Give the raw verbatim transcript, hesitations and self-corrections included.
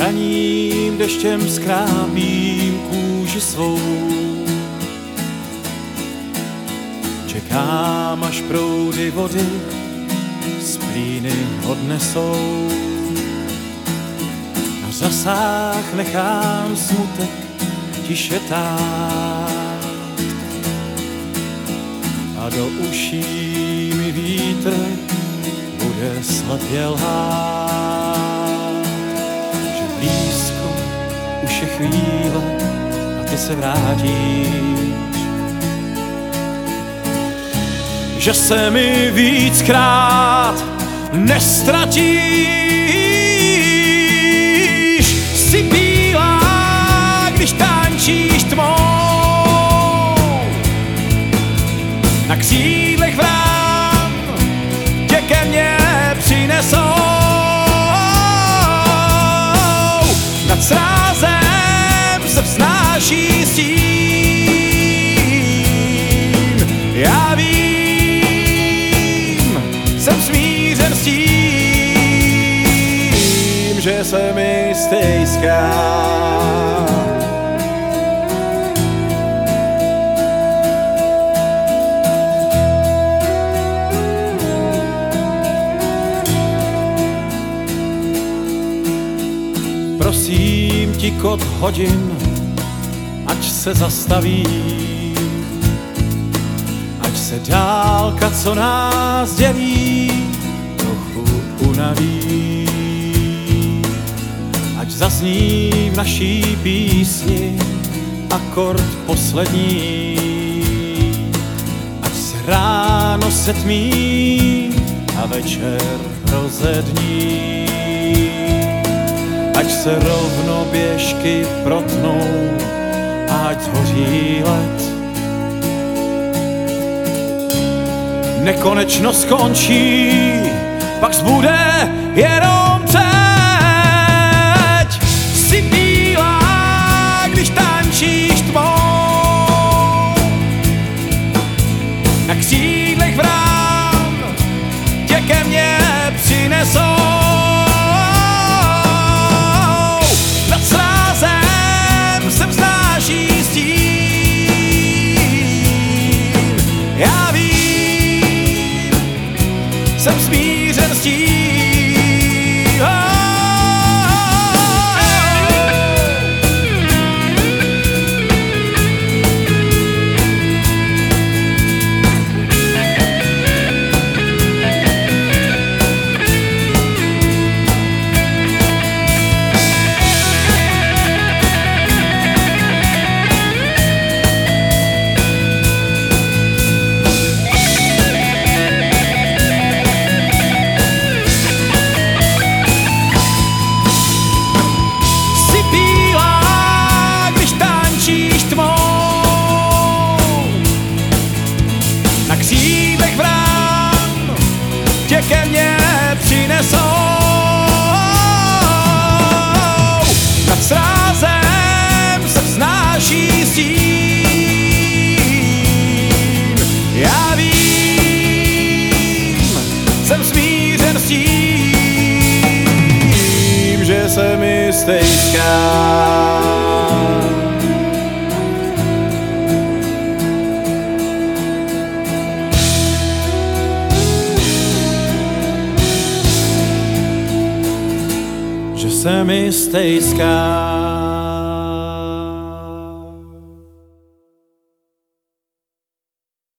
raním deštěm skrábím kůži svou. Čekám, až proudy vody z plíny odnesou. Na řasách nechám smutek tiše tát a do uší mi vítr bude slepě lhát, že blízko už je chvíle a ty se vrátíš, že se mi víckrát nestratíš. Jsi bílá, když tančíš tmou, na křídlech vrán tě ke mně přinesou. Nad srázem se vznáší stín. Já vím, jsem smířen s tím, že se mi stejská. Prosím ti kód hodin, ať se zastaví, ať se dálka, co nás dělí, trochu unaví. Ať zazní v naší písni akord poslední, ať se ráno setmí a večer rozední. Ať se rovno běžky protnou a ať zhoří let. Nekonečno skončí, pak zbude jenom teď. Jsi bílá, když tančíš tmou, na křídlech vrán tě ke mně přinesou. Nad srázem se vznáší stín. Já vím, jsem smířen s tím. Na křídlech vrán tě ke mně přinesou. Nad srázem se vznáší stín. Já vím, jsem smířen s tím, že se mi stejská. Že se mi stejská.